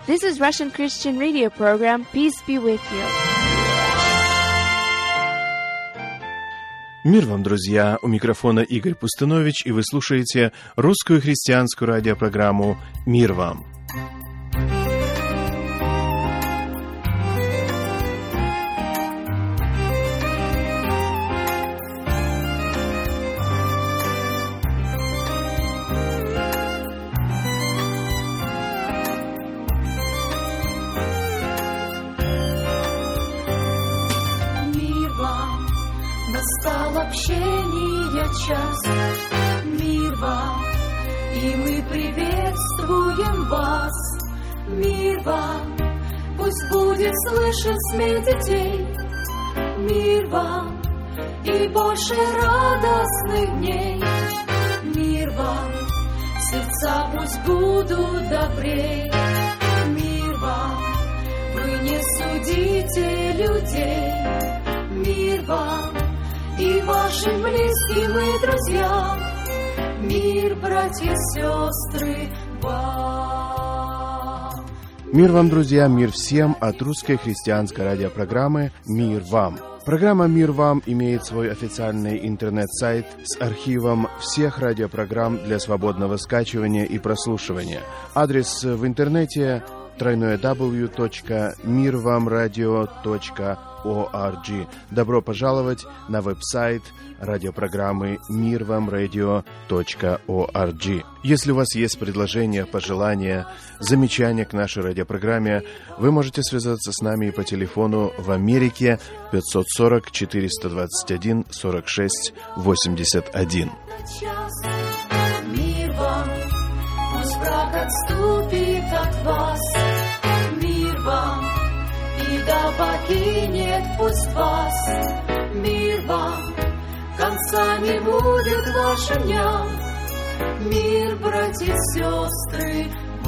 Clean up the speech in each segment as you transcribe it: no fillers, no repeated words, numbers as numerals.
This is Russian Christian Radio program. Peace be with you. Мир вам, друзья! У микрофона Игорь Пустынович, и вы слушаете русскую христианскую радиопрограмму «Мир вам». Общения час, мир вам, и мы приветствуем вас. Мир вам, пусть будет слышен смех детей. Мир вам, и больше радостных дней. Мир вам, сердца пусть будут добрей. Мир вам, вы не судите людей. Мир вам, и вашим близким и друзьям, мир, братья и сестры, вам. Мир вам, друзья, мир всем от русской христианской радиопрограммы «Мир вам». Программа «Мир вам» имеет свой официальный интернет-сайт с архивом всех радиопрограмм для свободного скачивания и прослушивания. Адрес в интернете www.mirvamradio.org. Добро пожаловать на веб-сайт радиопрограммы mirvamradio.org. Если у вас есть предложения, пожелания, замечания к нашей радиопрограмме, вы можете связаться с нами по телефону в Америке 540-421-46-81. Мир вам, пусть враг отступит от вас. Мир вам, и да покинет пусть вас. Мир вам, конца не будет вашим дням. Мир, братья и сестры,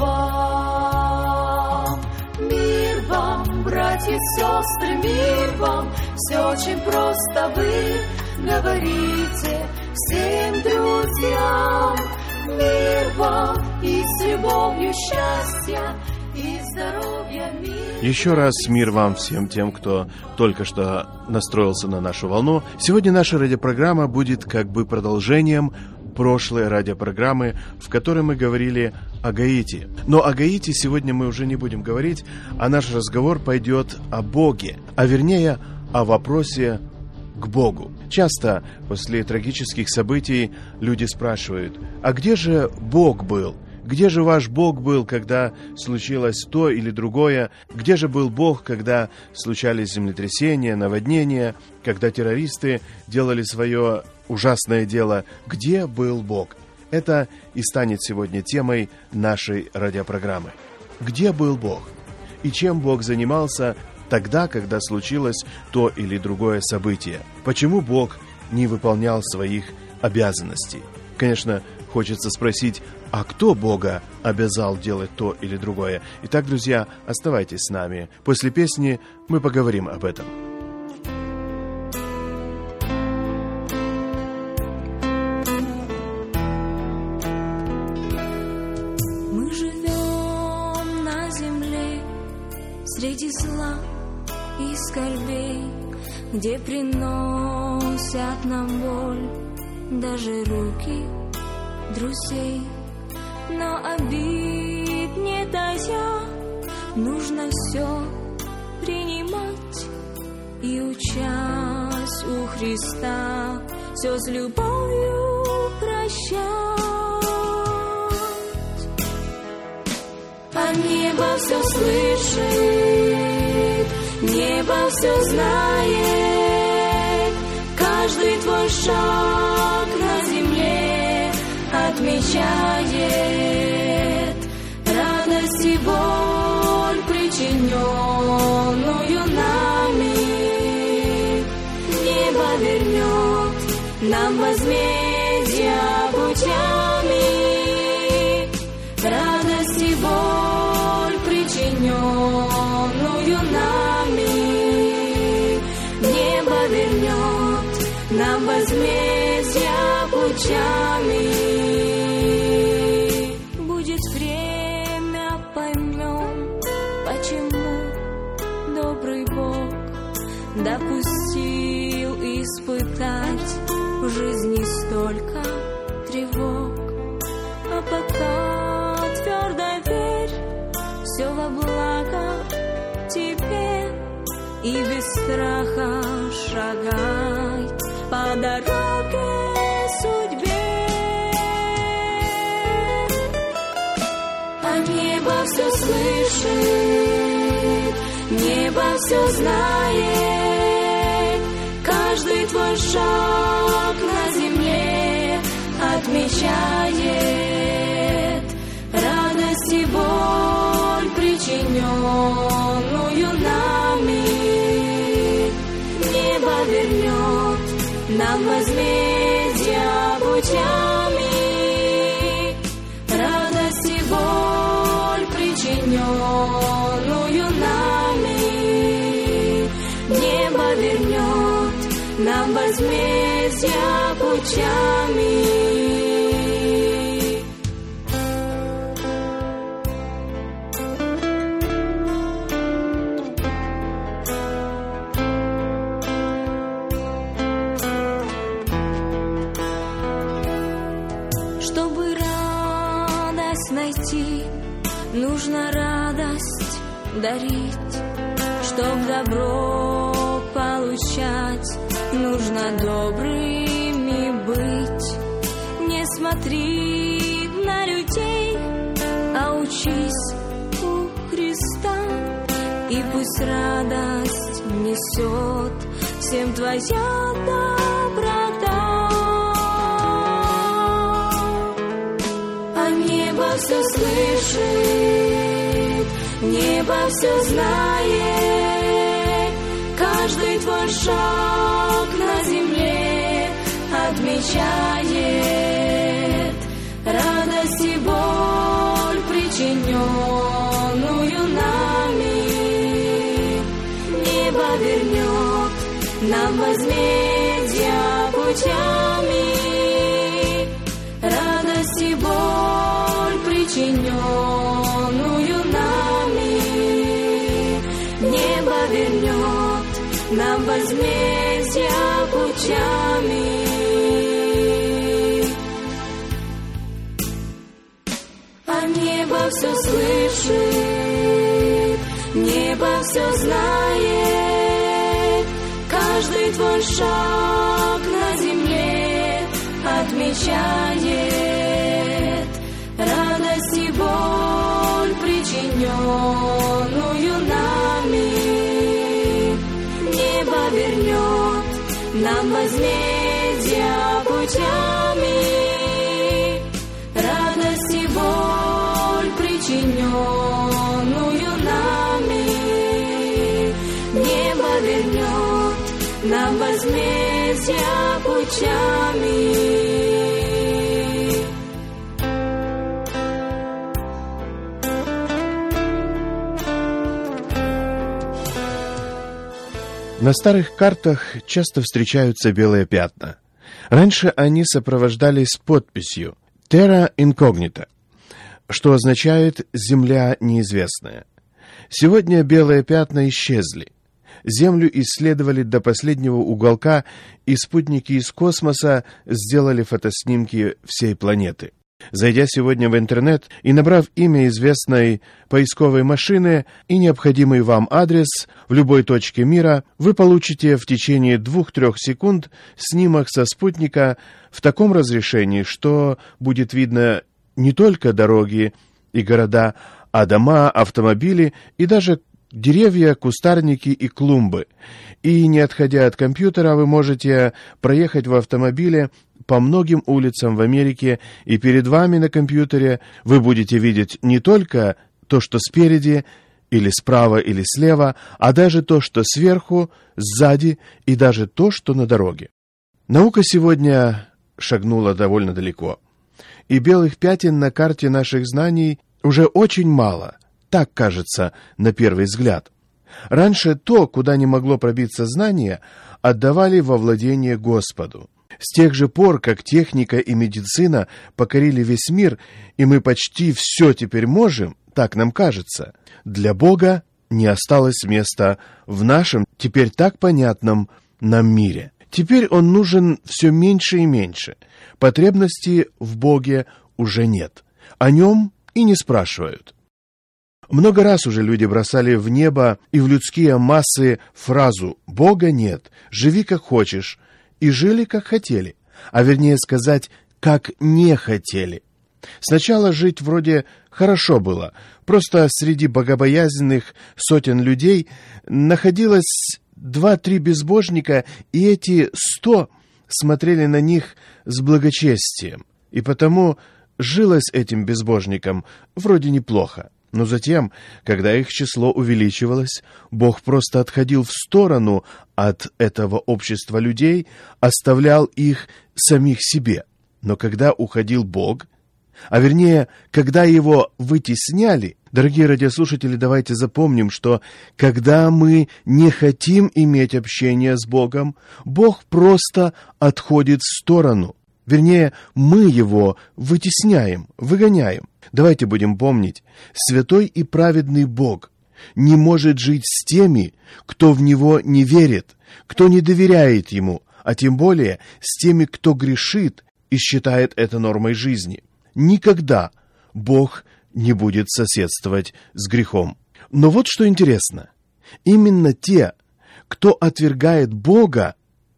вам. Мир вам, братья и сестры, мир вам. Все очень просто, вы говорите всем друзьям. Мир вам, и с любовью счастья и здоровья мир. Еще раз мир вам всем тем, кто только что настроился на нашу волну. Сегодня наша радиопрограмма будет как бы продолжением прошлой радиопрограммы, в которой мы говорили о Гаити. Но о Гаити сегодня мы уже не будем говорить, а наш разговор пойдет о Боге, а вернее о вопросе к Богу. Часто после трагических событий люди спрашивают: а где же Бог был? Где же ваш Бог был, когда случилось то или другое? Где же был Бог, когда случались землетрясения, наводнения, когда террористы делали свое ужасное дело? Где был Бог? Это и станет сегодня темой нашей радиопрограммы. Где был Бог? И чем Бог занимался тогда, когда случилось то или другое событие? Почему Бог не выполнял своих обязанностей? Конечно, хочется спросить, а кто Бога обязал делать то или другое? Итак, друзья, оставайтесь с нами. После песни мы поговорим об этом. Мы живем на земле среди зла и скорбей, где приносят нам боль даже руки друзей. Но обид не тая, нужно все принимать и, учась у Христа, все с любовью прощать. А небо все слышит, небо все знает, каждый твой шаг на земле отмечает. Радость и боль, причиненную нами, небо вернет нам возмездие путями. Радость и боль, причиненную нами, небо вернет нам возмездие путями. допустил испытать в жизни столько тревог. А пока твердо верь, все во благо тебе, и без страха шагай по дороге судьбе. А небо все слышит, небо все знает, каждый твой шаг на земле отмечает. Радость и боль, причиненную нами, небо вернет нам возмездие путями. Радость и боль, причиненную нами, небо вернет нам возмездие путями. Чтобы радость найти, нужно радость дарить. Чтоб добро получать, нужно добрыми быть. Не смотри на людей, а учись у Христа. И пусть радость несет всем твоя доброта. А небо все слышит, небо все знает, каждый твой шаг на земле отмечает. Радость и боль, причиненную нами, небо вернет нам возмездие путями. Радость и боль, причиненную нами, небо вернет нам возмездие путями. А небо все слышит, небо все знает, каждый твой шаг на земле отмечает. Радость и боль, причиненную нами, небо вернет нам возмездие путями. Радость и боль, причиненную нами, небо вернет нам возмездие путями. На старых картах часто встречаются белые пятна. Раньше они сопровождались подписью «Terra Incognita», что означает «Земля неизвестная». Сегодня белые пятна исчезли. Землю исследовали до последнего уголка, и спутники из космоса сделали фотоснимки всей планеты. Зайдя сегодня в интернет и набрав имя известной поисковой машины и необходимый вам адрес в любой точке мира, вы получите в течение 2-3 секунд снимок со спутника в таком разрешении, что будет видно не только дороги и города, а дома, автомобили и даже деревья, кустарники и клумбы. И, не отходя от компьютера, вы можете проехать в автомобиле по многим улицам в Америке, и перед вами на компьютере вы будете видеть не только то, что спереди, или справа, или слева, а даже то, что сверху, сзади, и даже то, что на дороге. Наука сегодня шагнула довольно далеко, и белых пятен на карте наших знаний уже очень мало, так кажется на первый взгляд. Раньше то, куда не могло пробиться знание, отдавали во владение Господу. С тех же пор, как техника и медицина покорили весь мир, и мы почти все теперь можем, так нам кажется, для Бога не осталось места в нашем, теперь так понятном нам мире. Теперь он нужен все меньше и меньше. Потребности в Боге уже нет. О нем и не спрашивают. Много раз уже люди бросали в небо и в людские массы фразу «Бога нет, живи как хочешь», и жили как хотели, а вернее сказать, как не хотели. Сначала жить вроде хорошо было, просто среди богобоязненных сотен людей находилось 2-3 безбожника, и эти 100 смотрели на них с благочестием, и потому жилось этим безбожникам вроде неплохо. Но затем, когда их число увеличивалось, Бог просто отходил в сторону от этого общества людей, оставлял их самих себе. Но когда уходил Бог, а вернее, когда его вытесняли, дорогие радиослушатели, давайте запомним, что когда мы не хотим иметь общение с Богом, Бог просто отходит в сторону. Вернее, мы его вытесняем, выгоняем. Давайте будем помнить, святой и праведный Бог не может жить с теми, кто в Него не верит, кто не доверяет Ему, а тем более с теми, кто грешит и считает это нормой жизни. Никогда Бог не будет соседствовать с грехом. Но вот что интересно. Именно те, кто отвергает Бога,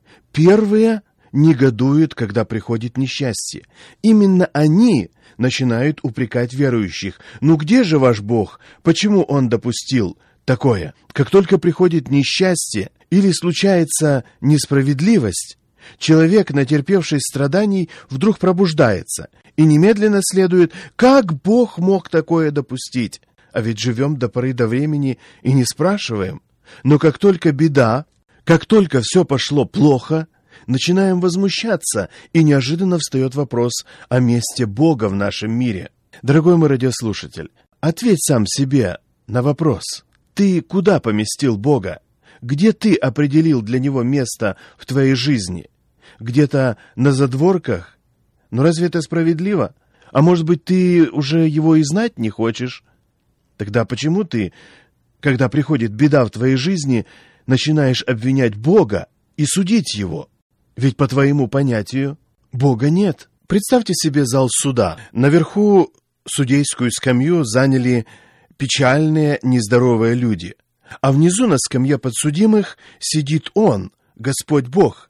первые негодуют, когда приходит несчастье. Именно они начинают упрекать верующих. Ну где же ваш Бог? Почему Он допустил такое? Как только приходит несчастье или случается несправедливость, человек, натерпевшись страданий, вдруг пробуждается и немедленно следует, как Бог мог такое допустить? А ведь живем до поры до времени и не спрашиваем. Но как только беда, как только все пошло плохо, начинаем возмущаться, и неожиданно встает вопрос о месте Бога в нашем мире. Дорогой мой радиослушатель, ответь сам себе на вопрос. Ты куда поместил Бога? Где ты определил для Него место в твоей жизни? Где-то на задворках? Но разве это справедливо? А может быть, ты уже Его и знать не хочешь? Тогда почему ты, когда приходит беда в твоей жизни, начинаешь обвинять Бога и судить Его? Ведь по твоему понятию Бога нет. Представьте себе зал суда. Наверху судейскую скамью заняли печальные, нездоровые люди. А внизу на скамье подсудимых сидит Он, Господь Бог.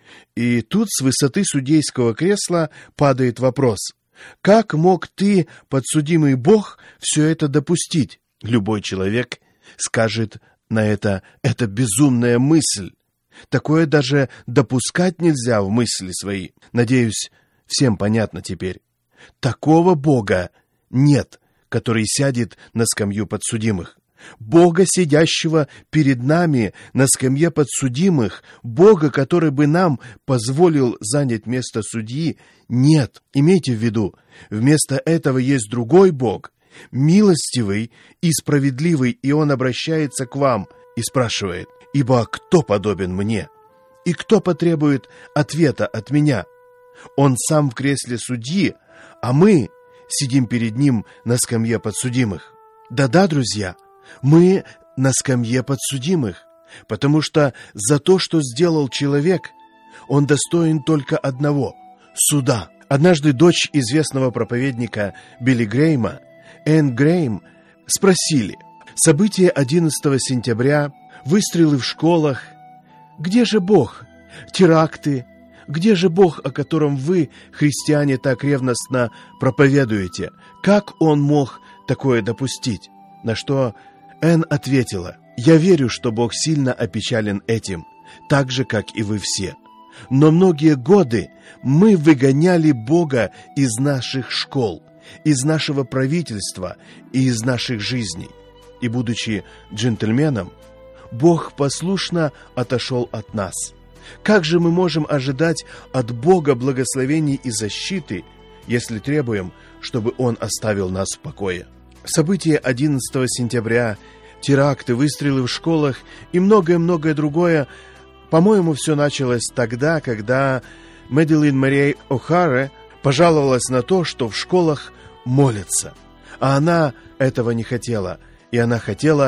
И тут с высоты судейского кресла падает вопрос. Как мог ты, подсудимый Бог, все это допустить? Любой человек скажет на это безумная мысль. Такое даже допускать нельзя в мысли свои. Надеюсь, всем понятно теперь. Такого Бога нет, который сядет на скамью подсудимых. Бога, сидящего перед нами на скамье подсудимых, Бога, который бы нам позволил занять место судьи, нет. Имейте в виду, вместо этого есть другой Бог, милостивый и справедливый, и Он обращается к вам и спрашивает: «Ибо кто подобен мне? И кто потребует ответа от меня?» Он сам в кресле судьи, а мы сидим перед Ним на скамье подсудимых. Да-да, друзья, мы на скамье подсудимых, потому что за то, что сделал человек, он достоин только одного — суда. Однажды дочь известного проповедника Билли Грэйма, Энн Грэйм, спросили: события 11 сентября, выстрелы в школах, где же Бог? Теракты, где же Бог, о котором вы, христиане, так ревностно проповедуете? Как Он мог такое допустить? На что Энн ответила: я верю, что Бог сильно опечален этим, так же, как и вы все. Но многие годы мы выгоняли Бога из наших школ, из нашего правительства и из наших жизней. И, будучи джентльменом, Бог послушно отошел от нас. Как же мы можем ожидать от Бога благословений и защиты, если требуем, чтобы Он оставил нас в покое? События 11 сентября, теракты, выстрелы в школах и многое-многое другое, по-моему, все началось тогда, когда Мэдилин Мэрей О'Хара пожаловалась на то, что в школах молятся. А она этого не хотела, и она хотела,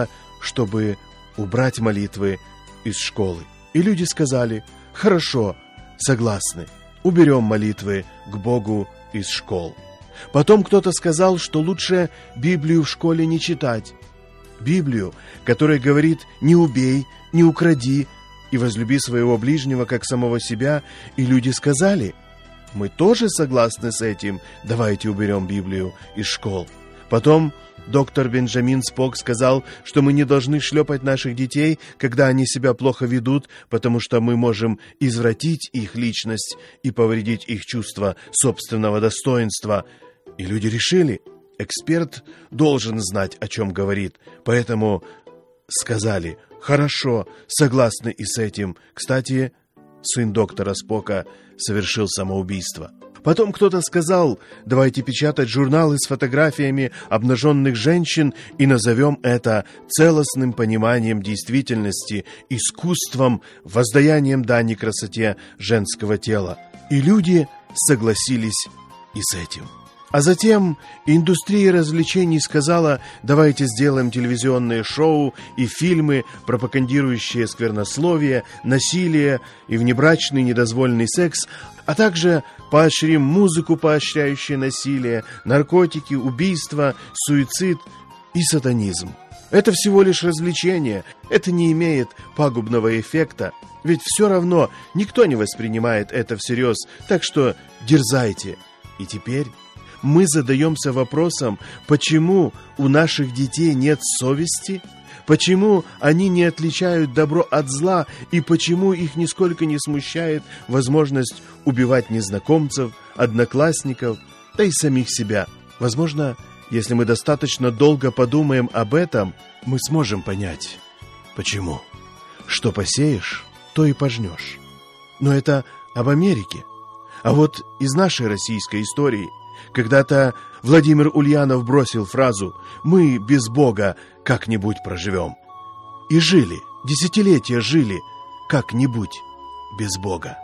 чтобы убрать молитвы из школы. И люди сказали: хорошо, согласны, уберем молитвы к Богу из школ. Потом кто-то сказал, что лучше Библию в школе не читать. Библию, которая говорит: не убей, не укради и возлюби своего ближнего, как самого себя. И люди сказали: мы тоже согласны с этим, давайте уберем Библию из школ. Потом доктор Бенджамин Спок сказал, что мы не должны шлепать наших детей, когда они себя плохо ведут, потому что мы можем извратить их личность и повредить их чувство собственного достоинства. И люди решили: эксперт должен знать, о чем говорит, поэтому сказали: хорошо, согласны и с этим. Кстати, сын доктора Спока совершил самоубийство. Потом кто-то сказал: давайте печатать журналы с фотографиями обнаженных женщин и назовем это целостным пониманием действительности, искусством, воздаянием дани красоте женского тела. И люди согласились и с этим. А затем индустрия развлечений сказала: давайте сделаем телевизионные шоу и фильмы, пропагандирующие сквернословие, насилие и внебрачный недозволенный секс, а также поощрим музыку, поощряющую насилие, наркотики, убийства, суицид и сатанизм. Это всего лишь развлечение, это не имеет пагубного эффекта, ведь все равно никто не воспринимает это всерьез, так что дерзайте. И теперь мы задаемся вопросом, почему у наших детей нет совести, почему они не отличают добро от зла и почему их нисколько не смущает возможность убивать незнакомцев, одноклассников, да и самих себя. Возможно, если мы достаточно долго подумаем об этом, мы сможем понять, почему. Что посеешь, то и пожнешь. Но это об Америке. А вот из нашей российской истории когда-то Владимир Ульянов бросил фразу: «Мы без Бога как-нибудь проживем». И жили, десятилетия жили как-нибудь без Бога.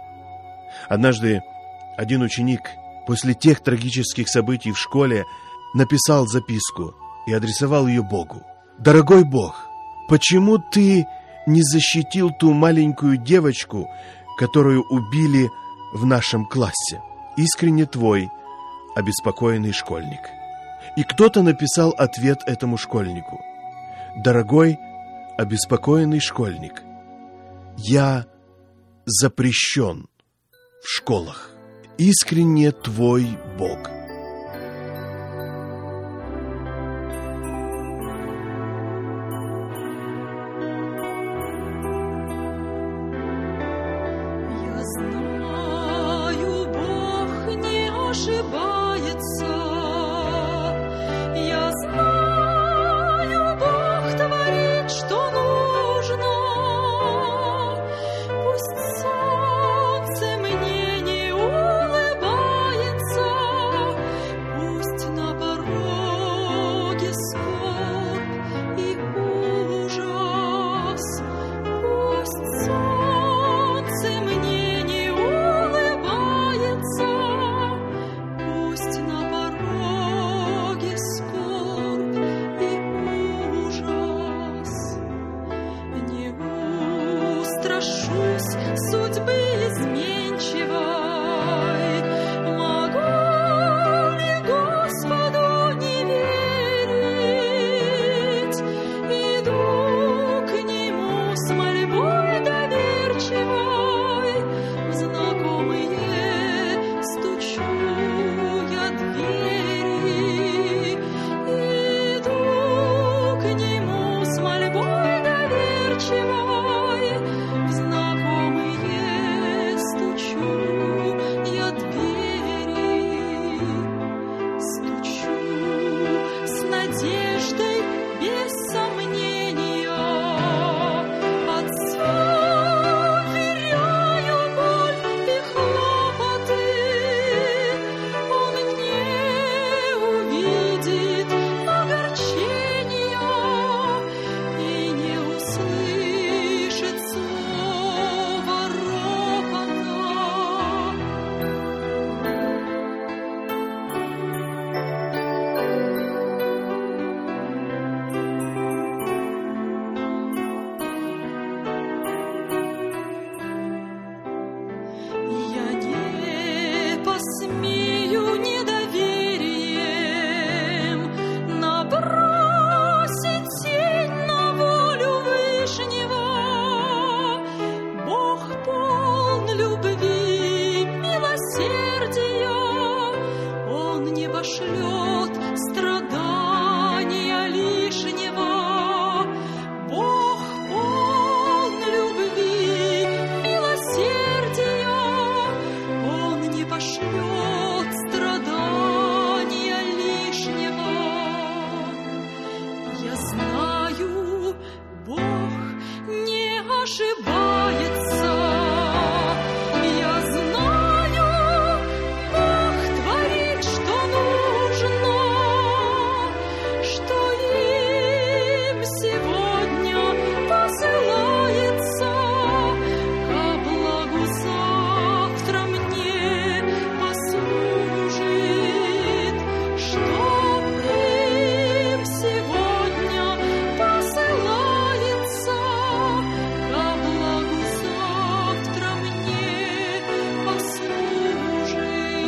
Однажды один ученик после тех трагических событий в школе написал записку и адресовал ее Богу. «Дорогой Бог, почему ты не защитил ту маленькую девочку, которую убили в нашем классе? Искренне твой, обеспокоенный школьник». И кто-то написал ответ этому школьнику: «Дорогой обеспокоенный школьник, я запрещен в школах. Искренне твой Бог». Я знаю, Бог не ошибается. Я знаю, Бог творит, что нужно. Пусть солнце мне не улыбается, пошлет страдания лишнего. Бог полн любви, милосердия, Он не пошлет страдания лишнего. Я знаю, Бог не ошибается. Я знаю, Бог творит, что нужно, что им сегодня посылается, ко благу завтра мне послужит, что им сегодня посылается, ко благу завтра мне послужит.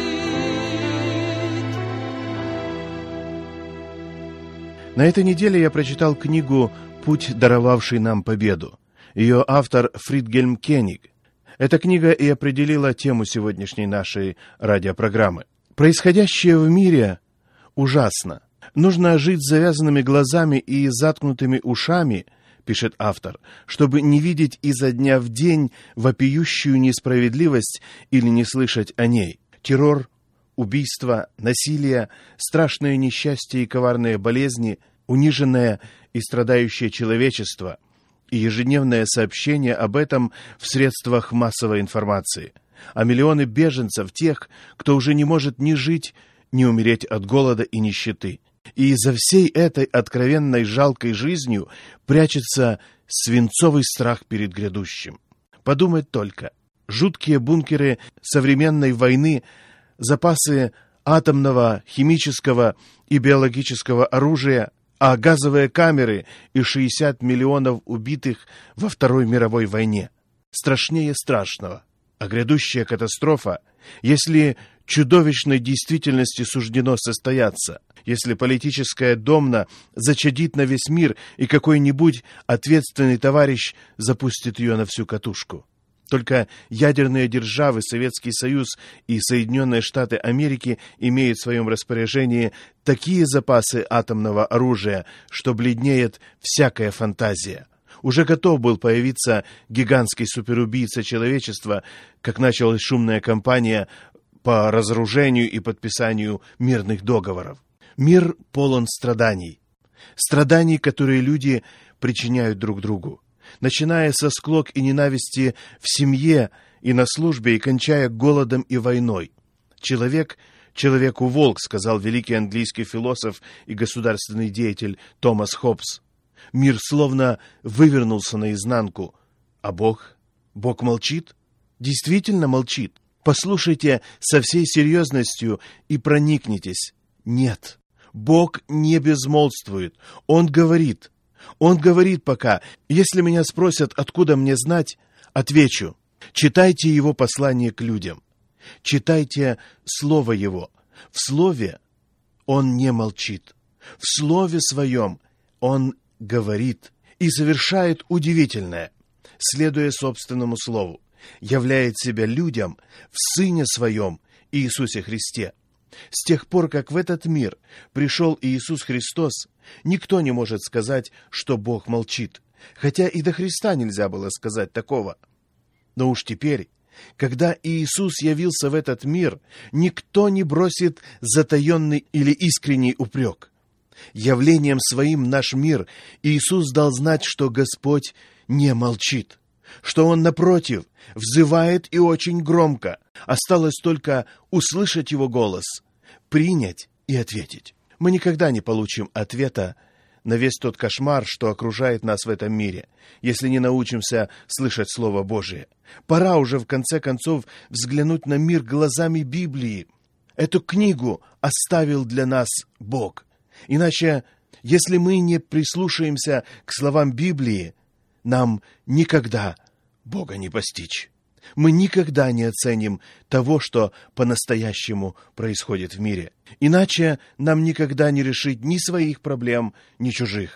На этой неделе я прочитал книгу «Путь, даровавший нам победу». Ее автор Фридгельм Кениг. Эта книга и определила тему сегодняшней нашей радиопрограммы. Происходящее в мире ужасно. Нужно жить с завязанными глазами и заткнутыми ушами, пишет автор, чтобы не видеть изо дня в день вопиющую несправедливость или не слышать о ней. Террор, убийства, насилие, страшные несчастья и коварные болезни, униженное и страдающее человечество и ежедневное сообщение об этом в средствах массовой информации, а миллионы беженцев, тех, кто уже не может ни жить, ни умереть от голода и нищеты. И за всей этой откровенной жалкой жизнью прячется свинцовый страх перед грядущим. Подумать только, жуткие бункеры современной войны, запасы атомного, химического и биологического оружия, а газовые камеры и 60 миллионов убитых во Второй мировой войне. Страшнее страшного. А грядущая катастрофа, если чудовищной действительности суждено состояться, если политическая домна зачадит на весь мир и какой-нибудь ответственный товарищ запустит ее на всю катушку. Только ядерные державы, Советский Союз и Соединенные Штаты Америки имеют в своем распоряжении такие запасы атомного оружия, что бледнеет всякая фантазия. Уже готов был появиться гигантский суперубийца человечества, как началась шумная кампания по разоружению и подписанию мирных договоров. Мир полон страданий. Страданий, которые люди причиняют друг другу. Начиная со склок и ненависти в семье и на службе и кончая голодом и войной. Человек человеку волк, сказал великий английский философ и государственный деятель Томас Хоббс. Мир словно вывернулся наизнанку. А Бог? Бог молчит? Действительно молчит? Послушайте со всей серьезностью и проникнитесь. Нет, Бог не безмолвствует. Он говорит. Он говорит пока. Если меня спросят, откуда мне знать, отвечу. Читайте его послание к людям. Читайте слово его. В слове он не молчит. В слове своем он говорит и совершает удивительное, следуя собственному слову, являет себя людям в Сыне Своем Иисусе Христе. С тех пор, как в этот мир пришел Иисус Христос, никто не может сказать, что Бог молчит, хотя и до Христа нельзя было сказать такого. Но уж теперь, когда Иисус явился в этот мир, никто не бросит затаенный или искренний упрек. Явлением своим наш мир Иисус дал знать, что Господь не молчит, что Он, напротив, взывает и очень громко. Осталось только услышать Его голос, принять и ответить. Мы никогда не получим ответа на весь тот кошмар, что окружает нас в этом мире, если не научимся слышать Слово Божие. Пора уже, в конце концов, взглянуть на мир глазами Библии. Эту книгу оставил для нас Бог. Иначе, если мы не прислушаемся к словам Библии, нам никогда Бога не постичь. Мы никогда не оценим того, что по-настоящему происходит в мире. Иначе нам никогда не решить ни своих проблем, ни чужих.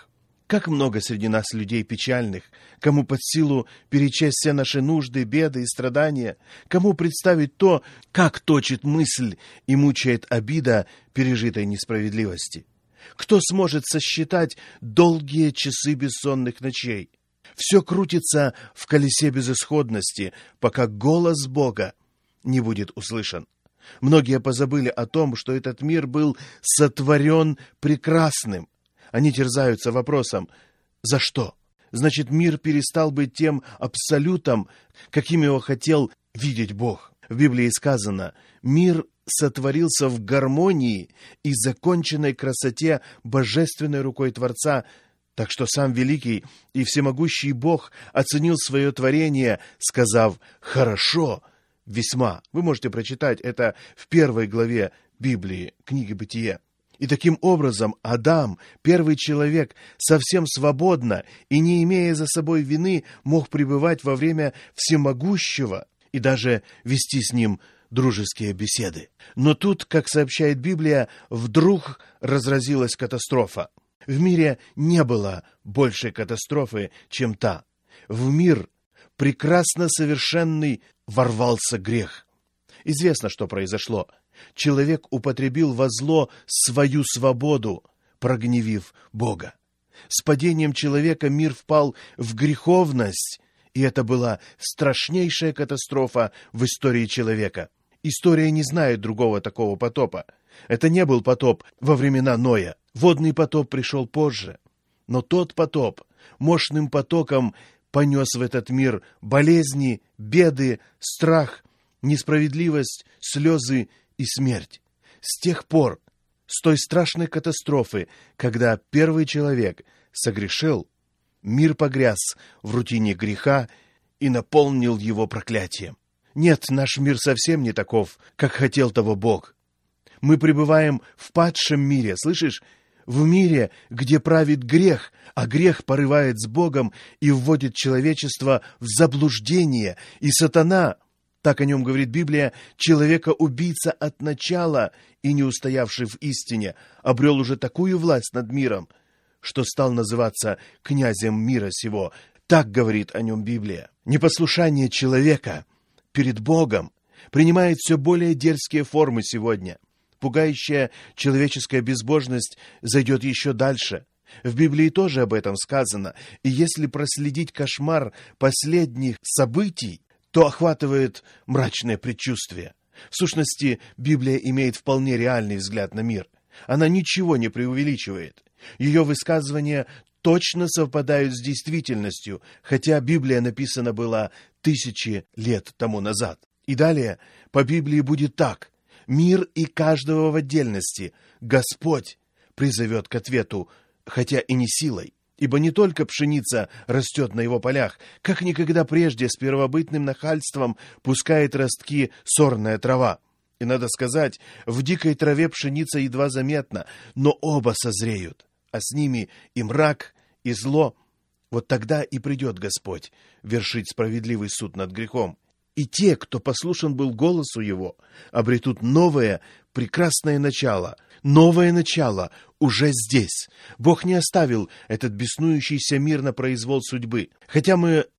Как много среди нас людей печальных, кому под силу перечесть все наши нужды, беды и страдания, кому представить то, как точит мысль и мучает обида пережитой несправедливости. Кто сможет сосчитать долгие часы бессонных ночей? Все крутится в колесе безысходности, пока голос Бога не будет услышан. Многие позабыли о том, что этот мир был сотворен прекрасным. Они терзаются вопросом: за что? Значит, мир перестал быть тем абсолютом, каким его хотел видеть Бог. В Библии сказано: мир сотворился в гармонии и законченной красоте божественной рукой Творца, так что сам великий и всемогущий Бог оценил свое творение, сказав: «Хорошо, весьма». Вы можете прочитать это в 1 главе Библии, книги Бытия. И таким образом Адам, первый человек, совсем свободно и не имея за собой вины, мог пребывать во время всемогущего и даже вести с ним дружеские беседы. Но тут, как сообщает Библия, вдруг разразилась катастрофа. В мире не было большей катастрофы, чем та. В мир, прекрасно совершенный, ворвался грех. Известно, что произошло. Человек употребил во зло свою свободу, прогневив Бога. С падением человека мир впал в греховность, и это была страшнейшая катастрофа в истории человека. История не знает другого такого потопа. Это не был потоп во времена Ноя. Водный потоп пришел позже. Но тот потоп мощным потоком понес в этот мир болезни, беды, страх, несправедливость, слезы и смерть. С тех пор, с той страшной катастрофы, когда первый человек согрешил, мир погряз в рутине греха и наполнил его проклятием. Нет, наш мир совсем не таков, как хотел того Бог. Мы пребываем в падшем мире, слышишь? В мире, где правит грех, а грех порывает с Богом и вводит человечество в заблуждение, и сатана, так о нем говорит Библия, человека-убийца от начала и не устоявший в истине, обрел уже такую власть над миром, что стал называться князем мира сего. Так говорит о нем Библия. Непослушание человека перед Богом принимает все более дерзкие формы сегодня. Пугающая человеческая безбожность зайдет еще дальше. В Библии тоже об этом сказано. И если проследить кошмар последних событий, то охватывает мрачное предчувствие. В сущности, Библия имеет вполне реальный взгляд на мир. Она ничего не преувеличивает. Ее высказывания точно совпадают с действительностью, хотя Библия написана была 1000 лет тому назад. И далее по Библии будет так: мир и каждого в отдельности Господь призовет к ответу, хотя и не силой. Ибо не только пшеница растет на его полях, как никогда прежде с первобытным нахальством пускает ростки сорная трава. И, надо сказать, в дикой траве пшеница едва заметна, но оба созреют, а с ними и мрак, и зло. Вот тогда и придет Господь вершить справедливый суд над грехом. И те, кто послушен был голосу его, обретут новое, прекрасное начало. Новое начало уже здесь. Бог не оставил этот беснующийся мир на произвол судьбы. Хотя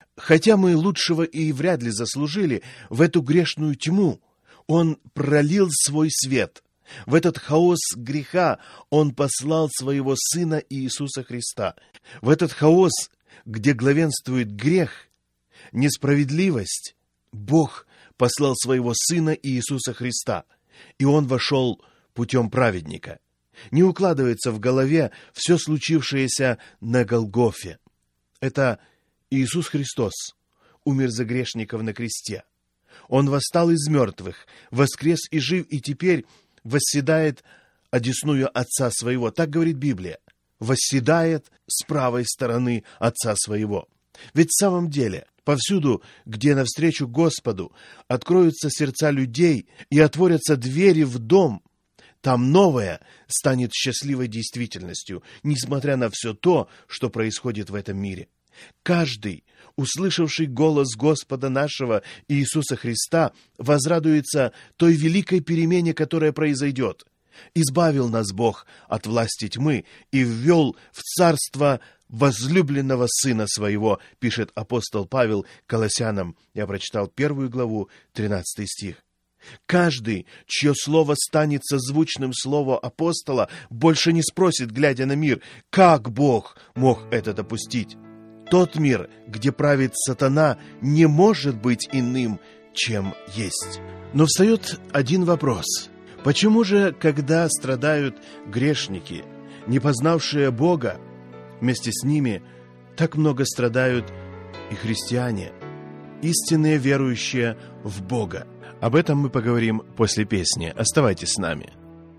мы лучшего и вряд ли заслужили, в эту грешную тьму Он пролил свой свет. В этот хаос греха Он послал своего Сына Иисуса Христа. В этот хаос, где главенствует грех, несправедливость, Бог послал своего Сына Иисуса Христа, и Он вошел путем праведника. Не укладывается в голове все случившееся на Голгофе. Это Иисус Христос умер за грешников на кресте. Он восстал из мертвых, воскрес и жив, и теперь восседает одесную Отца Своего. Так говорит Библия. Восседает с правой стороны Отца Своего. Ведь в самом деле, повсюду, где навстречу Господу откроются сердца людей и отворятся двери в дом, там новое станет счастливой действительностью, несмотря на все то, что происходит в этом мире. Каждый, услышавший голос Господа нашего Иисуса Христа, возрадуется той великой перемене, которая произойдет. Избавил нас Бог от власти тьмы и ввел в царство возлюбленного Сына Своего, пишет апостол Павел Колоссянам. Я прочитал 1 главу, 13 стих. Каждый, чье слово станет созвучным слову апостола, больше не спросит, глядя на мир, как Бог мог это допустить. Тот мир, где правит сатана, не может быть иным, чем есть. Но встает один вопрос. Почему же, когда страдают грешники, не познавшие Бога, вместе с ними так много страдают и христиане, истинные верующие в Бога? Об этом мы поговорим после песни. Оставайтесь с нами.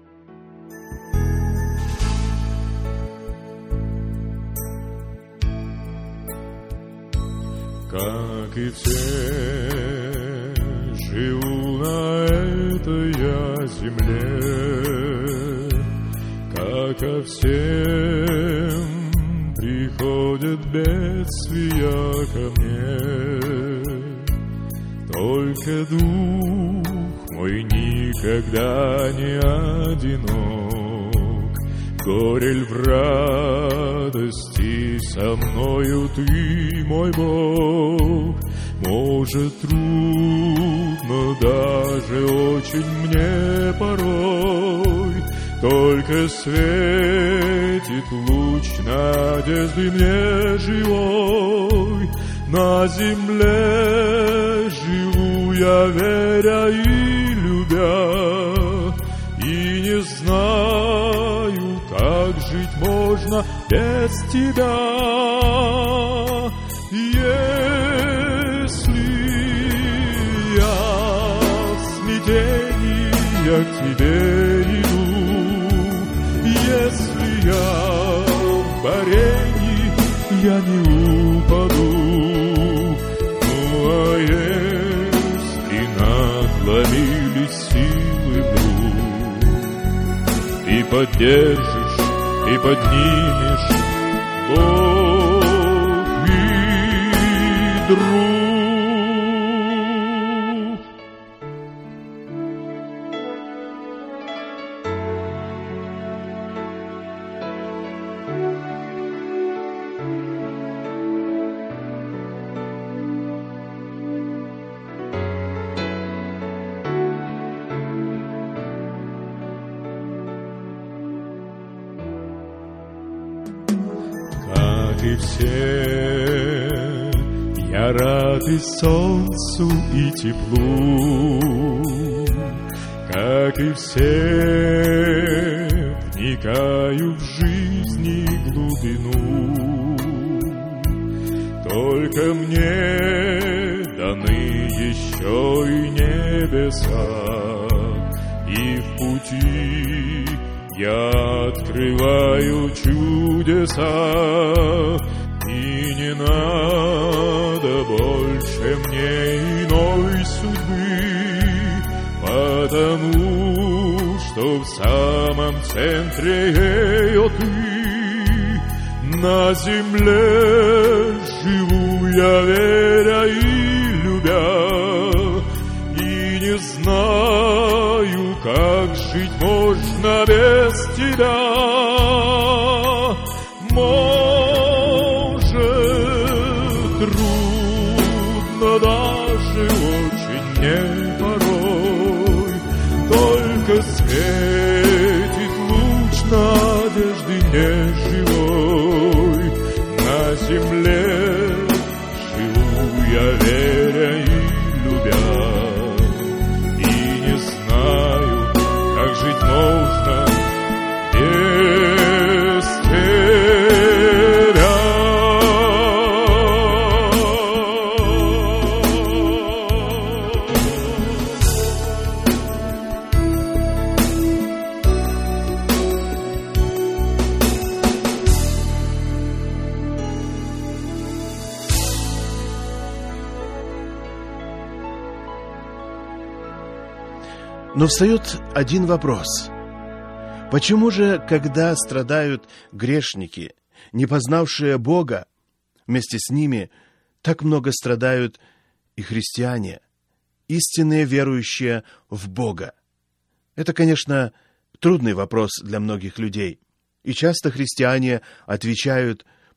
Как и все, живу на этой я земле, как ко всем приходят бедствия ко мне. Только дух мой никогда не одинок, горе ль в радости со мною ты, мой Бог. Может, трудно даже очень мне порой, только светит луч надежды мне живой. На земле живу я, веря и любя, и не знаю, как жить можно без тебя. Если я в смятении к тебе иду, если я в борении, я не упаду. Если надломились силы вдруг, ты поддержишь и поднимешь, Бог и друг. И все, я рад и солнцу, и теплу, как и все, вникаю в жизни глубину. Только мне даны еще и небеса, и в пути я открываю чудеса, и не надо больше мне иной судьбы, потому что в самом центре ее ты. На земле живу я, веря и любя, и не знаю, как жить можно без тебя. Может, трудно даже очень мне порой, только светит луч надежды мне живой. На земле живу я, веря и любя, и не знаю, как жить можно без тебя. Но встает один вопрос. Почему же, когда страдают грешники, не познавшие Бога, вместе с ними так много страдают и христиане, истинные верующие в Бога? Это, конечно, трудный вопрос для многих людей. И часто христиане отвечают: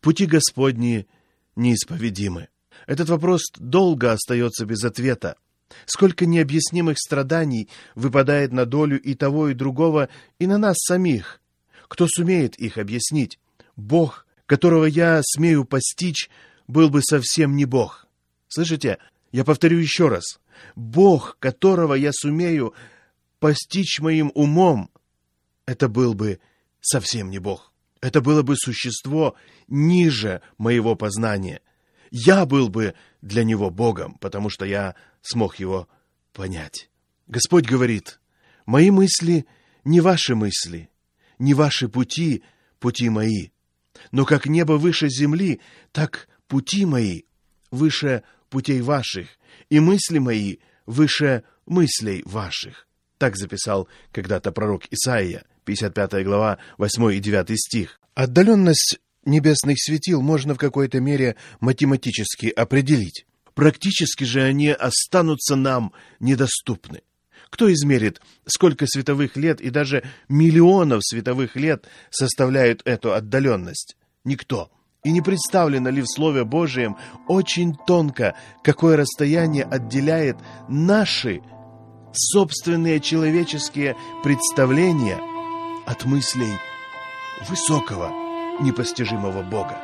Пути Господни неисповедимы. Этот вопрос долго остается без ответа. Сколько необъяснимых страданий выпадает на долю и того, и другого, и на нас самих. Кто сумеет их объяснить? Бог, которого я смею постичь, был бы совсем не Бог. Слышите? Я повторю еще раз. Бог, которого я сумею постичь моим умом, это был бы совсем не Бог. Это было бы существо ниже моего познания. Я был бы для него Богом, потому что я смог его понять. Господь говорит: «Мои мысли не ваши мысли, не ваши пути, пути мои. Но как небо выше земли, так пути мои выше путей ваших, и мысли мои выше мыслей ваших». Так записал когда-то пророк Исаия, 55 глава, 8 и 9 стих. Отдаленность небесных светил можно в какой-то мере математически определить. Практически же они останутся нам недоступны. Кто измерит, сколько световых лет и даже миллионов световых лет составляют эту отдаленность? Никто. И не представлено ли в Слове Божьем очень тонко, какое расстояние отделяет наши собственные человеческие представления от мыслей высокого, непостижимого Бога?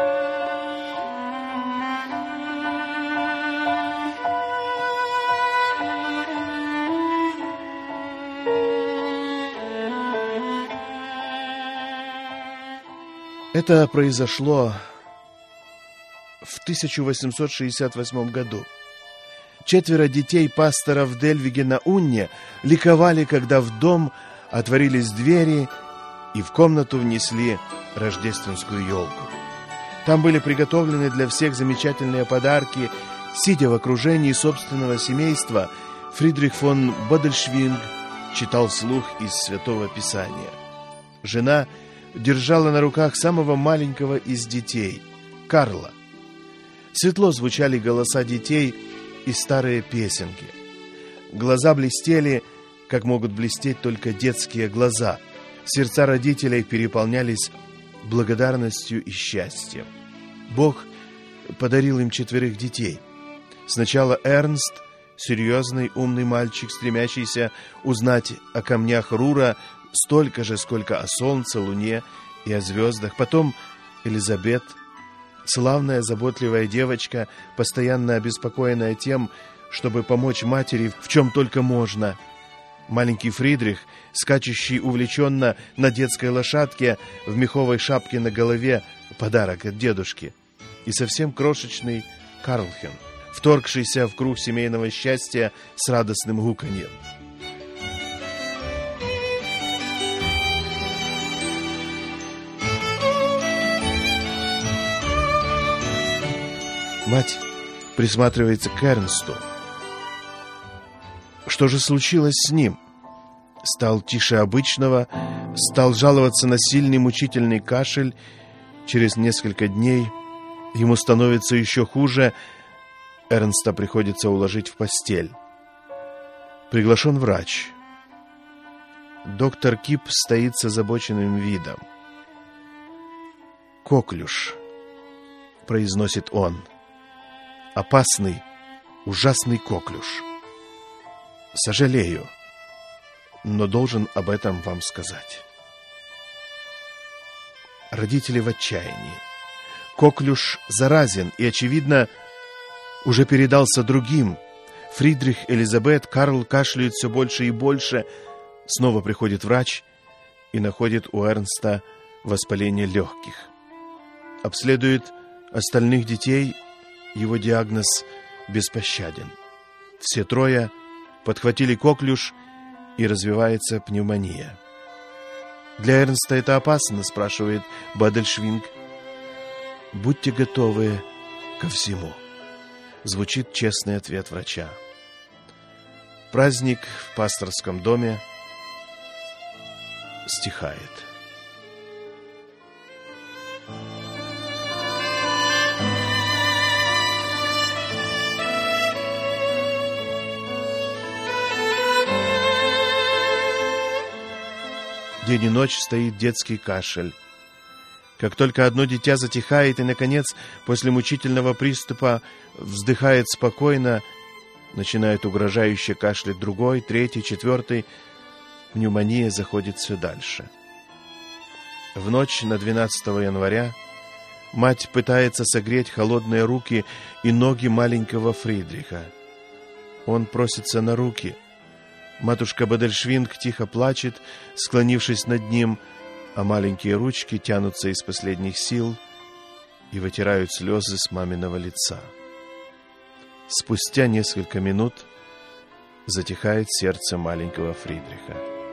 Это произошло в 1868 году. 4 детей пастора в Дельвиге на Унне ликовали, когда в дом отворились двери и в комнату внесли рождественскую елку. Там были приготовлены для всех замечательные подарки. Сидя в окружении собственного семейства, Фридрих фон Бодельшвинг читал вслух из Святого Писания. Жена держала на руках самого маленького из детей, Карла. Светло звучали голоса детей и старые песенки. Глаза блестели, как могут блестеть только детские глаза. Сердца родителей переполнялись благодарностью и счастьем. Бог подарил им 4 детей. Сначала Эрнст, серьезный, умный мальчик, стремящийся узнать о камнях Рура столько же, сколько о солнце, луне и о звездах. Потом Элизабет, славная, заботливая девочка, постоянно обеспокоенная тем, чтобы помочь матери в чем только можно. Маленький Фридрих, скачущий увлеченно на детской лошадке в меховой шапке на голове, подарок от дедушки. И совсем крошечный Карлхен, вторгшийся в круг семейного счастья с радостным гуканьем. Мать присматривается к Эрнсту. Что же случилось с ним? Стал тише обычного, стал жаловаться на сильный мучительный кашель. Через несколько дней ему становится еще хуже. Эрнста приходится уложить в постель. Приглашен врач. Доктор Кип стоит с озабоченным видом. «Коклюш», — произносит он. «Опасный, ужасный коклюш. Сожалею, но должен об этом вам сказать». Родители в отчаянии. Коклюш заразен и, очевидно, уже передался другим. Фридрих, Элизабет, Карл кашляют все больше и больше. Снова приходит врач и находит у Эрнста воспаление легких. Обследует остальных детей. Его диагноз беспощаден. Все 3 подхватили коклюш, и развивается пневмония. «Для Эрнста это опасно?» — спрашивает Бодельшвинг. «Будьте готовы ко всему», — звучит честный ответ врача. Праздник в пасторском доме стихает. День и ночь стоит детский кашель. Как только одно дитя затихает и, наконец, после мучительного приступа вздыхает спокойно, начинает угрожающе кашлять другой, третий, четвертый, пневмония заходит все дальше. В ночь на 12 января мать пытается согреть холодные руки и ноги маленького Фридриха. Он просится на руки. Матушка Бадельшвинг тихо плачет, склонившись над ним, а маленькие ручки тянутся из последних сил и вытирают слезы с маминого лица. Спустя несколько минут затихает сердце маленького Фридриха.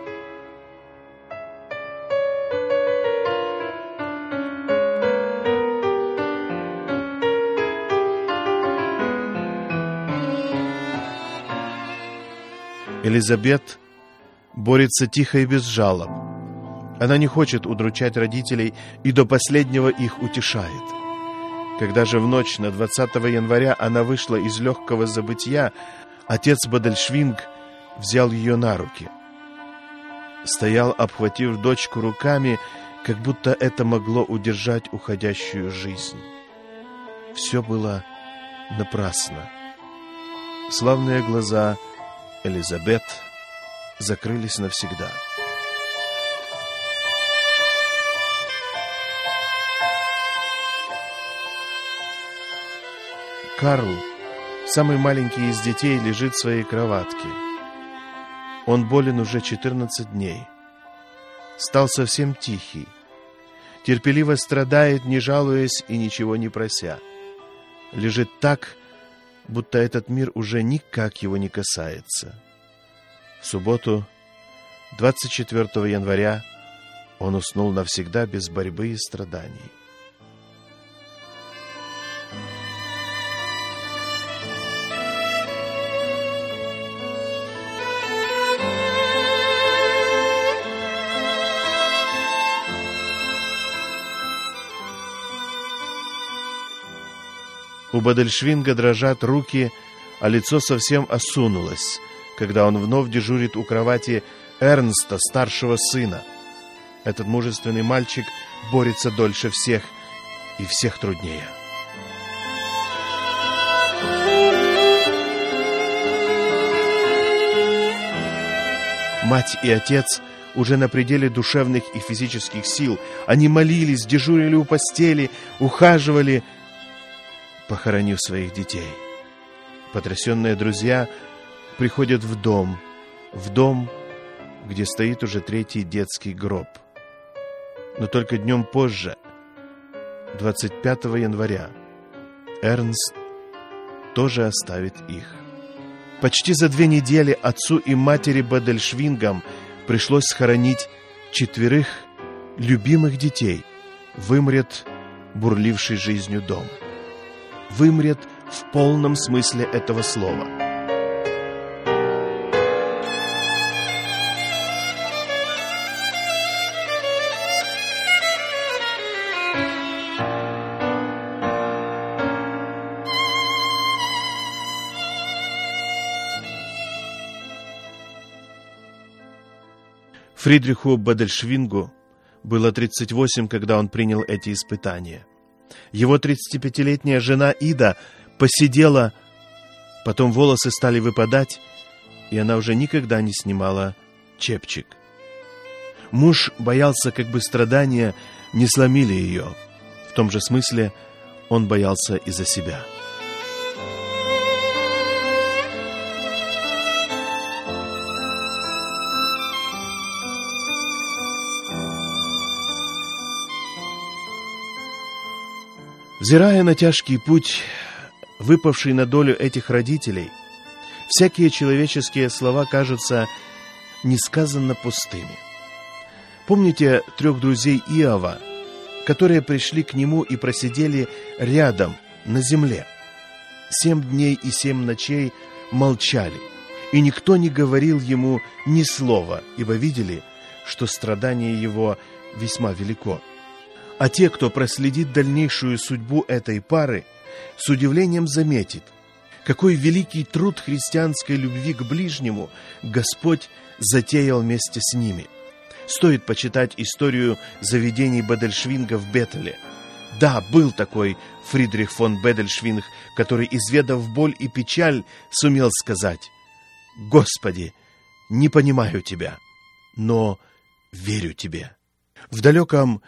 Элизабет борется тихо и без жалоб. Она не хочет удручать родителей и до последнего их утешает. Когда же в ночь на 20 января она вышла из легкого забытья, отец Бадельшвинг взял ее на руки. Стоял, обхватив дочку руками, как будто это могло удержать уходящую жизнь. Все было напрасно. Славные глаза Элизабет закрылись навсегда. Карл, самый маленький из детей, лежит в своей кроватке. Он болен уже 14 дней. Стал совсем тихий. Терпеливо страдает, не жалуясь и ничего не прося. Лежит так, будто этот мир уже никак его не касается. В субботу, 24 января, он уснул навсегда без борьбы и страданий. У Бадельшвинга дрожат руки, а лицо совсем осунулось, когда он вновь дежурит у кровати Эрнста, старшего сына. Этот мужественный мальчик борется дольше всех и всех труднее. Мать и отец уже на пределе душевных и физических сил. Они молились, дежурили у постели, ухаживали, похоронив своих детей. Потрясенные друзья приходят в дом, где стоит уже третий детский гроб. Но только днем позже, 25 января, Эрнст тоже оставит их. Почти за 2 недели отцу и матери Бадельшвингам пришлось схоронить 4 любимых детей. Вымрет бурливший жизнью дом. Вымрет в полном смысле этого слова. Фридриху Бадельшвингу было 38, когда он принял эти испытания. Его 35-летняя жена Ида поседела, потом волосы стали выпадать, и она уже никогда не снимала чепчик. Муж боялся, как бы страдания не сломили ее. В том же смысле он боялся и за себя. Взирая на тяжкий путь, выпавший на долю этих родителей, всякие человеческие слова кажутся несказанно пустыми. Помните 3 друзей Иова, которые пришли к нему и просидели рядом на земле? 7 дней и 7 ночей молчали, и никто не говорил ему ни слова, ибо видели, что страдание его весьма велико. А те, кто проследит дальнейшую судьбу этой пары, с удивлением заметит, какой великий труд христианской любви к ближнему Господь затеял вместе с ними. Стоит почитать историю заведений Бедельшвинга в Бетеле. Да, был такой Фридрих фон Бедельшвинг, который, изведав боль и печаль, сумел сказать: «Господи, не понимаю Тебя, но верю Тебе». В далеком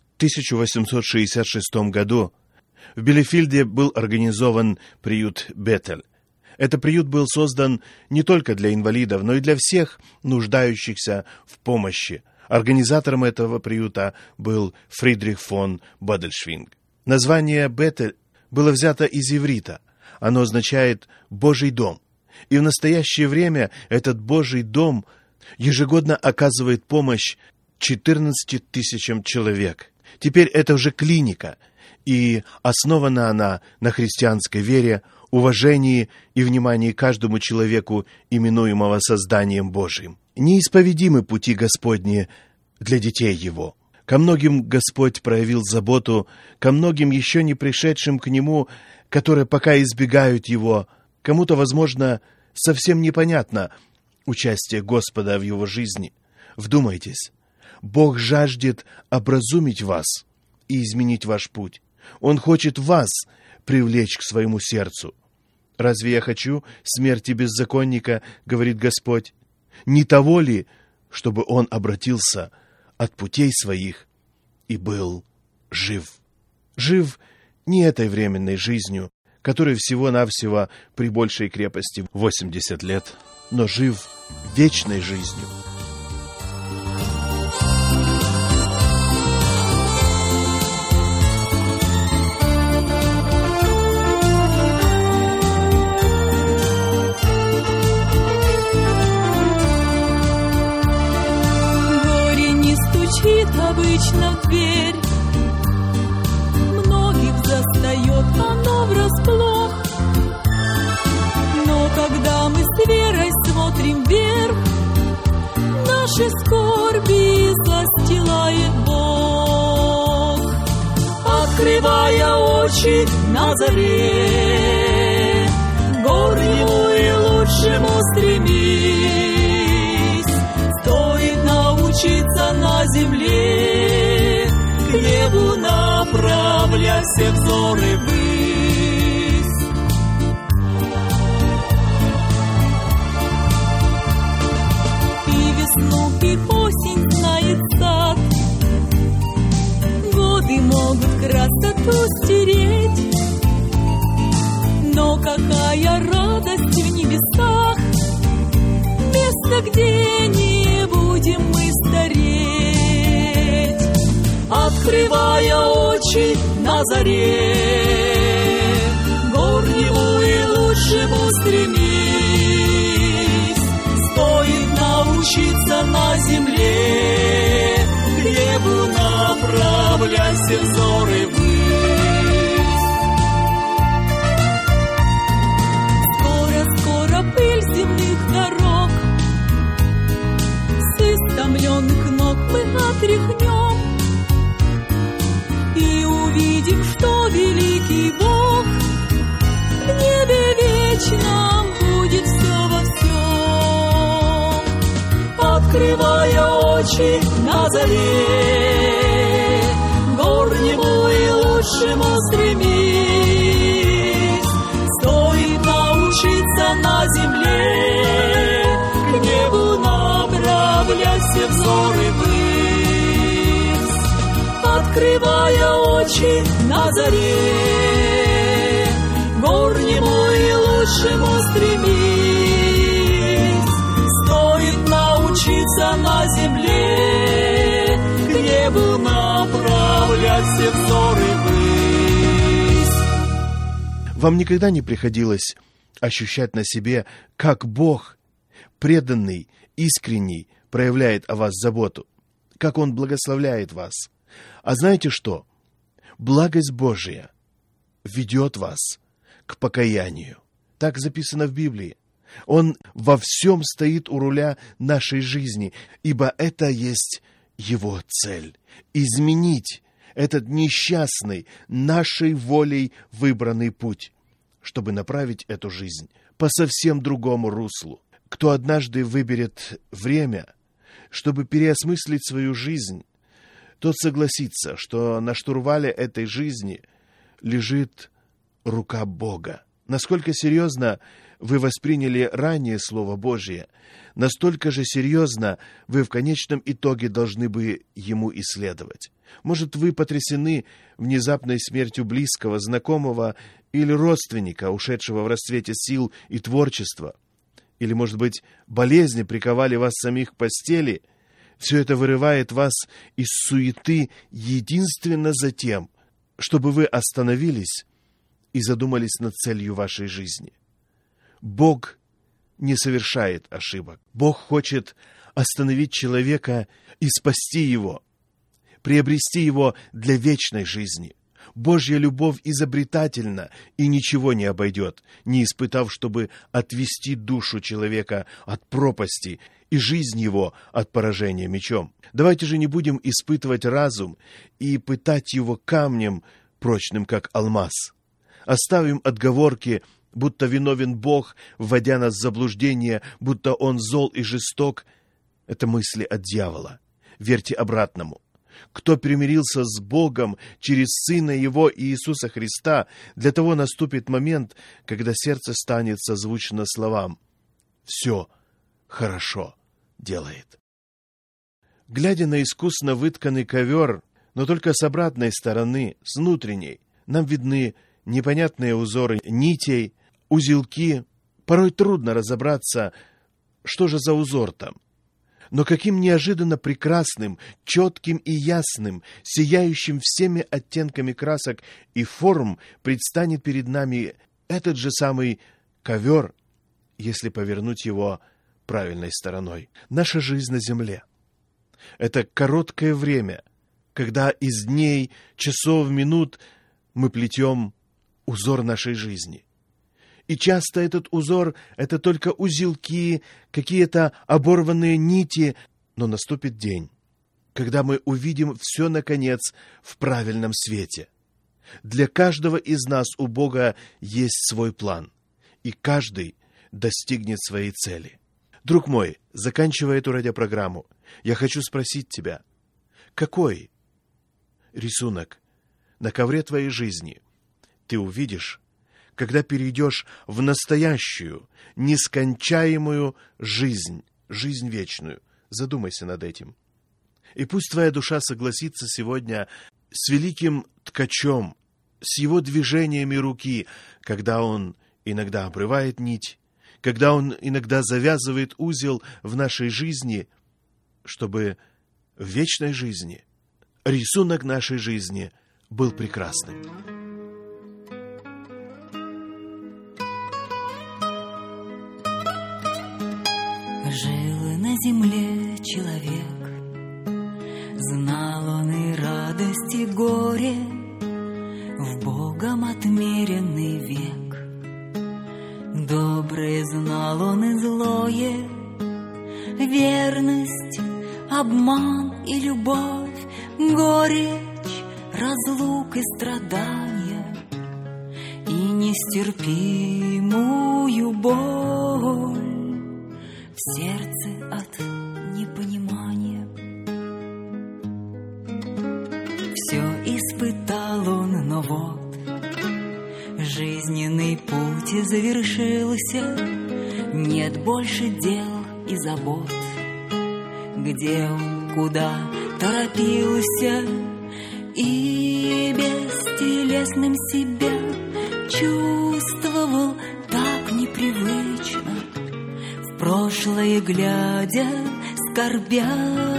1866 году в Билефельде был организован приют Бетель. Этот приют был создан не только для инвалидов, но и для всех нуждающихся в помощи. Организатором этого приюта был Фридрих фон Бедельшвинг. Название Бетель было взято из иврита. Оно означает «Божий дом». И в настоящее время этот Божий дом ежегодно оказывает помощь 14 тысячам человек. Теперь это уже клиника, и основана она на христианской вере, уважении и внимании каждому человеку, именуемого созданием Божиим. Неисповедимы пути Господни для детей Его. Ко многим Господь проявил заботу, ко многим еще не пришедшим к Нему, которые пока избегают Его. Кому-то, возможно, совсем непонятно участие Господа в его жизни. Вдумайтесь, Бог жаждет образумить вас и изменить ваш путь. Он хочет вас привлечь к своему сердцу. «Разве я хочу смерти беззаконника, — говорит Господь, — не того ли, чтобы он обратился от путей своих и был жив?» Жив не этой временной жизнью, которой всего-навсего при большей крепости 80 лет, но жив вечной жизнью. Обычно в дверь многих застает оно врасплох. Но когда мы с верой смотрим вверх, наши скорби застилает Бог. Открывая очи на заре, горнему и лучшему стремись. Стоит научиться на земле, к небу направляя все взоры ввысь. И весну, и осень знает сад, годы могут красоту стереть, но какая радость в небесах, место, где не будем мы стареть. Открывая очи на заре, горнему и лучшему стремись. Стоит научиться на земле, к небу направляя все взоры ввысь. Скоро пыль земных дорог с истомленных ног мы отряхнем и увидим, что великий Бог в небе вечном будет все во всем. Открывая очи на заре, горнему и лучшему стремись. Стоит научиться на земле, к небу направляя все взоры ввысь. Открывая очи на заре, горнему и лучшему стремись. Стоит научиться на земле, к небу направляя все взоры ввысь. Вам никогда не приходилось ощущать на себе, как Бог, преданный, искренний, проявляет о вас заботу, как Он благословляет вас? А знаете что? Благость Божия ведет вас к покаянию. Так записано в Библии. Он во всем стоит у руля нашей жизни, ибо это есть Его цель — изменить этот несчастный, нашей волей выбранный путь, чтобы направить эту жизнь по совсем другому руслу. Кто однажды выберет время, чтобы переосмыслить свою жизнь, тот согласится, что на штурвале этой жизни лежит рука Бога. Насколько серьезно вы восприняли ранее Слово Божие, настолько же серьезно вы в конечном итоге должны бы ему исследовать. Может, вы потрясены внезапной смертью близкого, знакомого или родственника, ушедшего в расцвете сил и творчества. Или, может быть, болезни приковали вас самих к постели. Все это вырывает вас из суеты единственно за тем, чтобы вы остановились и задумались над целью вашей жизни. Бог не совершает ошибок. Бог хочет остановить человека и спасти его, приобрести его для вечной жизни. Божья любовь изобретательна и ничего не обойдет, не испытав, чтобы отвести душу человека от пропасти и жизнь его от поражения мечом. Давайте же не будем испытывать разум и пытать его камнем, прочным как алмаз. Оставим отговорки, будто виновен Бог, вводя нас в заблуждение, будто Он зол и жесток. Это мысли от дьявола. Верьте обратному. Кто примирился с Богом через Сына Его Иисуса Христа, для того наступит момент, когда сердце станет созвучно словам «Все хорошо делает». Глядя на искусно вытканный ковер, но только с обратной стороны, с внутренней, нам видны непонятные узоры нитей, узелки. Порой трудно разобраться, что же за узор там. Но каким неожиданно прекрасным, четким и ясным, сияющим всеми оттенками красок и форм предстанет перед нами этот же самый ковер, если повернуть его правильной стороной. Наша жизнь на земле — это короткое время, когда из дней, часов, минут мы плетем узор нашей жизни. И часто этот узор — это только узелки, какие-то оборванные нити, но наступит день, когда мы увидим все, наконец, в правильном свете. Для каждого из нас у Бога есть свой план, и каждый достигнет своей цели. Друг мой, заканчивая эту радиопрограмму, я хочу спросить тебя, какой рисунок на ковре твоей жизни ты увидишь, когда перейдешь в настоящую, нескончаемую жизнь, жизнь вечную? Задумайся над этим. И пусть твоя душа согласится сегодня с великим ткачом, с его движениями руки, когда он иногда обрывает нить, когда он иногда завязывает узел в нашей жизни, чтобы в вечной жизни рисунок нашей жизни был прекрасным. Жил на земле человек, знал он и радость, и горе, в Богом отмеренный век. Доброе знал он и злое, верность, обман и любовь, горечь, разлук и страдания, и нестерпимую боль в сердце от непонимания. Все испытал он, но вот жизненный путь завершился, нет больше дел и забот. Где он, куда торопился, и бестелесным себя чувствовал так непривычно, в прошлое глядя, скорбя,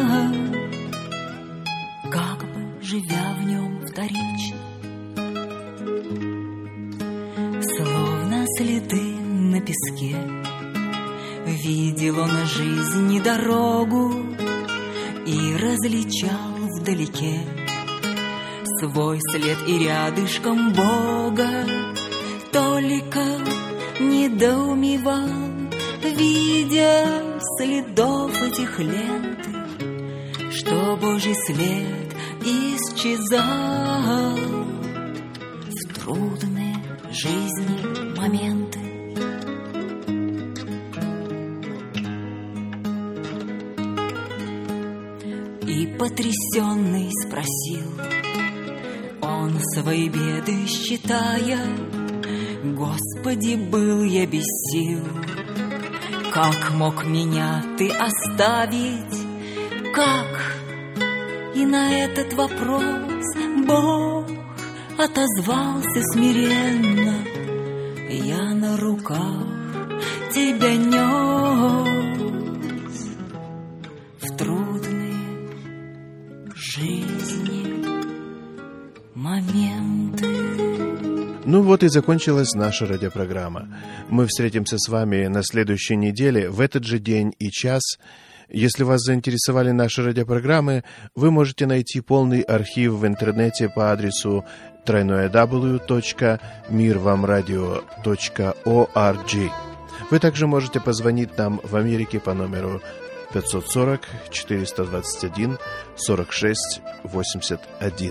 как бы живя в нем вторично. Словно следы на песке, видел он жизнь и дорогу, и различал вдалеке свой след и рядышком Бога. Только недоумевал, видя следов этих лент, что Божий след исчезал в трудные жизни моменты. потрясенный спросил. Он свои беды считая: Господи, был я без сил. Как мог меня ты оставить? Как? И на этот вопрос Бог отозвался смиренно: я на руках тебя нес в трудные жизни моменты. Ну вот и закончилась наша радиопрограмма. Мы встретимся с вами на следующей неделе, в этот же день и час. Если вас заинтересовали наши радиопрограммы, вы можете найти полный архив в интернете по адресу www.mirvamradio.org. Вы также можете позвонить нам в Америке по номеру 540-421-46-81.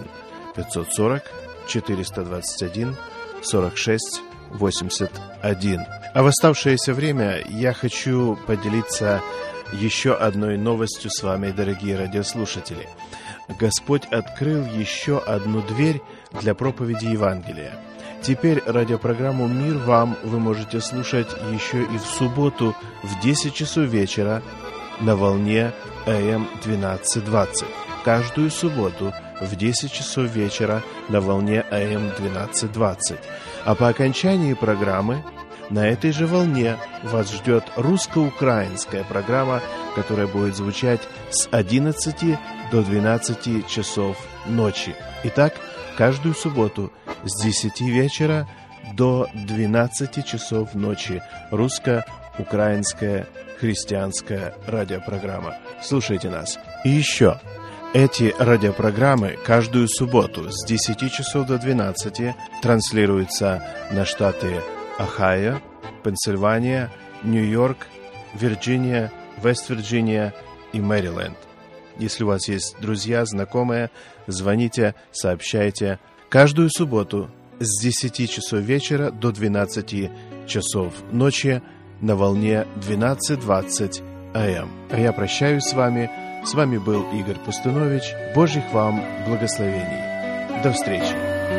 540-421-46-81. А в оставшееся время я хочу поделиться еще одной новостью с вами, дорогие радиослушатели. Господь открыл еще одну дверь для проповеди Евангелия. Теперь радиопрограмму «Мир вам» вы можете слушать еще и в субботу в 10 часов вечера на волне АМ 1220. Каждую субботу в 10 часов вечера на волне АМ 1220. А по окончании программы на этой же волне вас ждет русско-украинская программа, которая будет звучать с 11 до 12 часов ночи. Итак, каждую субботу с 10 вечера до 12 часов ночи русско-украинская христианская радиопрограмма. Слушайте нас. И еще. Эти радиопрограммы каждую субботу с 10 часов до 12 транслируются на штаты Ohio, Пенсильвания, Нью-Йорк, Вирджиния, Вест-Вирджиния и Мэриленд. Если у вас есть друзья, знакомые, звоните, сообщайте. Каждую субботу с 10 часов вечера до 12 часов ночи на волне 1220 АМ. А я прощаюсь с вами. С вами был Игорь Пустунович. Божьих вам благословений. До встречи.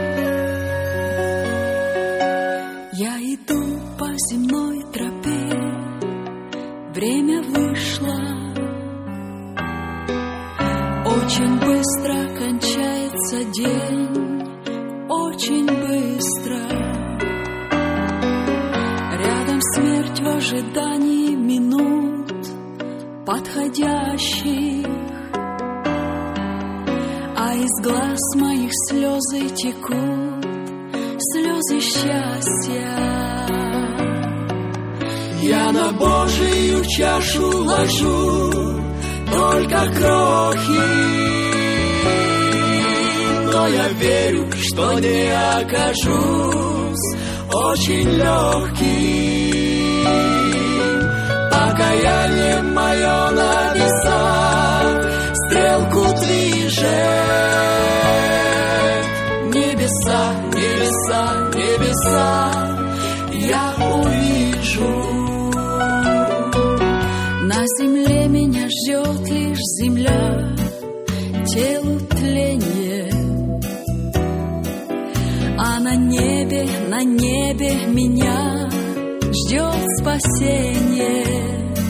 Я иду по земной тропе, время вышло, очень быстро кончается день, очень быстро. Рядом смерть в ожидании минут подходящих, а из глаз моих слезы текут, слезы счастья. Я на Божию чашу ложу только крохи, но я верю, что не окажусь очень легким. Покаяние мое на весах стрелку движет. Небеса, небеса, небеса я увижу. На земле меня ждет лишь земля, телу тление, а на небе меня ждет спасение.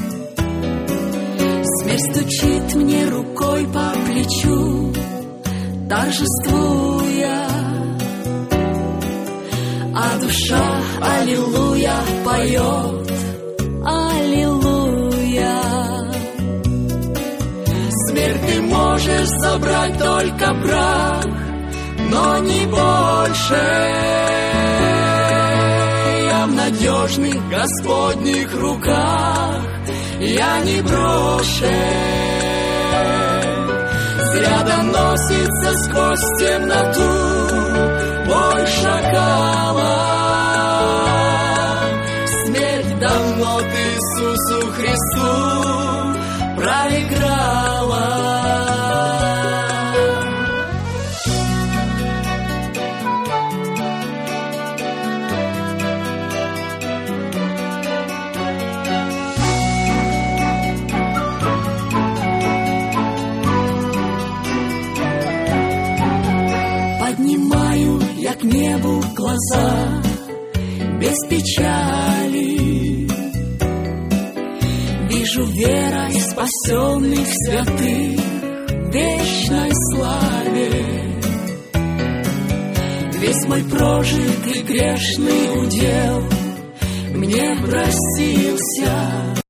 Смерть стучит мне рукой по плечу, торжествуя, а душа аллилуйя поет, аллилуйя. Смерть, ты можешь забрать только прах, но не больше. Я в надежных Господних руках, я не брошен. Зря доносится сквозь темноту вой шакала. Смерть давно ты Иисусу Христу проиграла. глаза без печали. Вижу верой спасенных святых в вечной славе. Весь мой прожитый грешный удел мне простился.